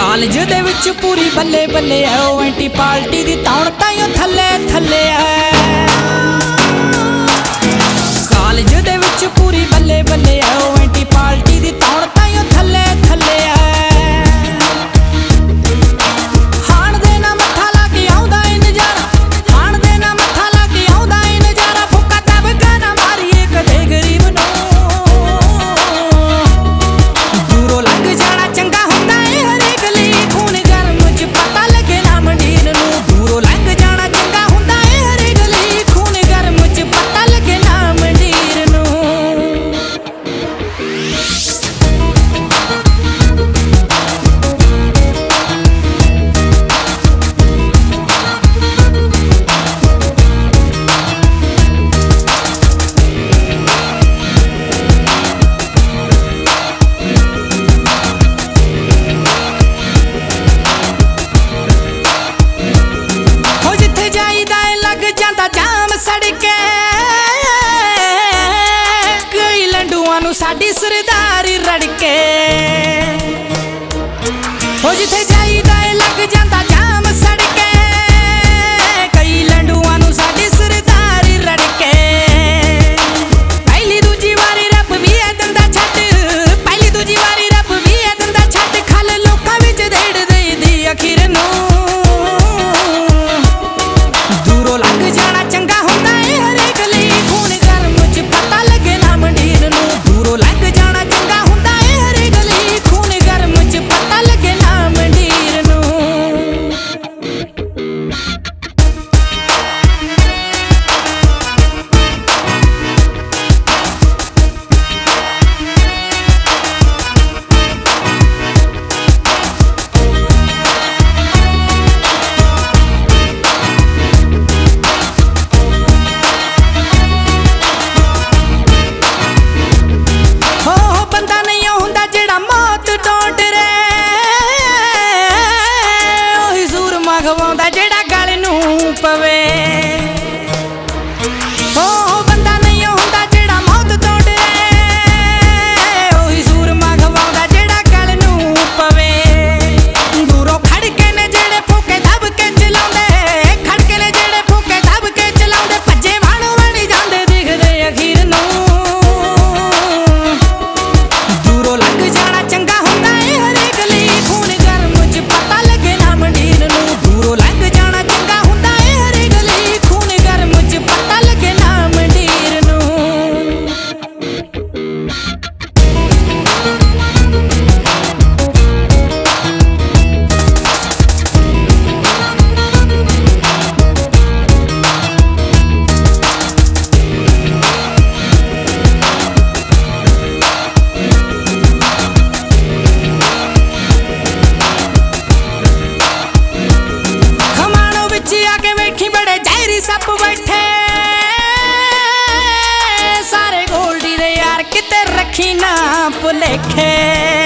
College ਦੇ ਵਿੱਚ ਪੂਰੀ ਬੱਲੇ ਬੱਲੇ ਐ ਉਹ ਐਂਟੀ ਪਾਰਟੀ ਦੀ ਤੌਣ ਤਾਈਓ ਥੱਲੇ ਥੱਲੇ ਐ। ਕਾਲਜ ਦੇ ਵਿੱਚ ਪੂਰੀ ਬੱਲੇ ਬੱਲੇ ਐ ਉਹ ਐਂਟੀ ਪਾਰਟੀ ਦੀ ਤੌਣ ਤਾਈਓ ਥੱਲੇ ਥੱਲੇ ਐ। ਹਾਣ ਦੇ ਨਾ ਮੱਥਾ ਲਾ ਕੇ ਆਉਂਦਾ ਏ ਨਜ਼ਾਰਾ, ਹਾਣ ਦੇ ਨਾ ਮੱਥਾ ਲਾ ਕੇ ਆਉਂਦਾ ਏ ਨਜ਼ਾਰਾ। ਫੁੱਕਾ ਦਬਕਾ ਨਾ ਮਾਰੀਏ ਕਦੇ ਗਰੀਬ ਨੂੰ, ਦੂਰੋਂ ਲੰਘ ਜਾਣਾ ਚੰਗਾ ਹੁੰਦਾ ਏ ਹਰੇਕ ਲਈ। ਖੂਨ ਗਰਮ ਚ ਪਤਾ ਲੱਗੇ ਨਾ ਮੰਡੀਰ ਨੂੰ, ਦੂਰੋਂ ਲੰਘ ਜਾਣਾ ਚੰਗਾ ਹੁੰਦਾ ਏ ਹਰੇਕ ਲਈ। ਖੂਨ ਗਰਮ ਚ ਪਤਾ ਲੱਗੇ ਨਾ ਮੰਡੀਰ ਨੂੰ। ਸਾਡੀ ਸਰਦਾਰੀ ਰੜਕੇ ਹੋ ਜਿੱਥੇ ਜਾਈਦਾ ਏ ਲੱਗ ਜਾਂਦਾ ਜਾਮ ਸੜਕੇ। ਕਈ ਲੰਡੂਆਂ ਨੂੰ ਸਾਡੀ ਸਰਦਾਰੀ ਰੜਕੇ। ਪਹਿਲੀ ਦੂਜੀ ਵਾਰੀ ਰੱਬ ਵੀ ਇਹ ਦਿੰਦਾ ਛੱਡ, ਪਹਿਲੀ ਦੂਜੀ ਵਾਰੀ ਰੱਬ ਵੀ ਇਹ ਦਿੰਦਾ ਛੱਡ। ਖਲ ਲੋਕਾਂ ਵਿੱਚ ਦੇੜ ਦੇਈਦੀ ਅਖੀਰ ਨੂੰ, ਦੂਰੋਂ ਲੰਘ ਜਾਣਾ ਚੰਗਾ ਹੁੰਦਾ ਏ ਹਰੇਕ ਲਈ। ਖੂਨ ਗਰਮ ਚ ਪਤਾ ਲੱਗੇ ਨਾ ਮੰਡੀਰ ਨੂੰ, ਦੂਰੋਂ ਲੰਘ ਜਾਣਾ ਚੰਗਾ ਹੁੰਦਾ ਏ ਹਰੇਕ ਲਈ। ਖੂਨ ਗਰਮ ਚ ਪਤਾ ਲੱਗੇ ਨਾ ਮੰਡੀਰ ਨੂੰ। ਗਵਾਉਂਦਾ ਜਿਹੜਾ ਗਲ ਨੂੰ ਪਵੇ, ਉਹ ਬੰਦਾ ਨਹੀਂ ਹੁੰਦਾ ਜਿਹੜਾ ਮੌਤ ਤੋਂ ਡਰੇ। ਉਹੀ ਸੂਰਮਾ ਗਵਾਉਂਦਾ ਜਿਹੜਾ ਗਲ ਨੂੰ ਪਵੇ। ਦੂਰੋਂ ਖੜਕੇ ਨੇ ਜਿਹੜੇ ਫੋਕੇ ਦਬ ਕੇ ਚਲਾਉਂਦੇ, ਖੜਕੇ ਨੇ ਜਿਹੜੇ ਫੋਕੇ ਦਬ ਕੇ ਚਲਾਉਂਦੇ। ਭੱਜੇ ਵਾਣੋਂ ਵੜੀ ਜਾਂਦੇ ਦਿਖਦੇ ਅਖੀਰ ਨੂੰ, ਦੂਰੋਂ ਲੰਘ ਜਾਣਾ ਚੰਗਾ ਹੁੰਦਾ ਏ ਹਰੇਕ ਲਈ। ਖੂਨ ਗਰਮ ਚ ਪਤਾ ਲੱਗੇ ਨਾ ਮੰਡੀਰ ਨੂੰ, ਦੂਰੋਂ ਲੰਘ ਜਾਣਾ ਚੰਗਾ ਹੁੰਦਾ ਏ ਹਰੇਕ ਲਈ। ਖੂਨ ਗਰਮ ਚ ਪਤਾ ਲੱਗੇ ਨਾ ਮੰਡੀਰ ਨੂੰ। ਸੱਪ ਬੈਠੇ ਸਾਰੇ ਗੋਲਡੀ ਦੇ ਯਾਰ, ਕਿਤੇ ਰੱਖੀ ਨਾ ਭੁਲੇਖੇ।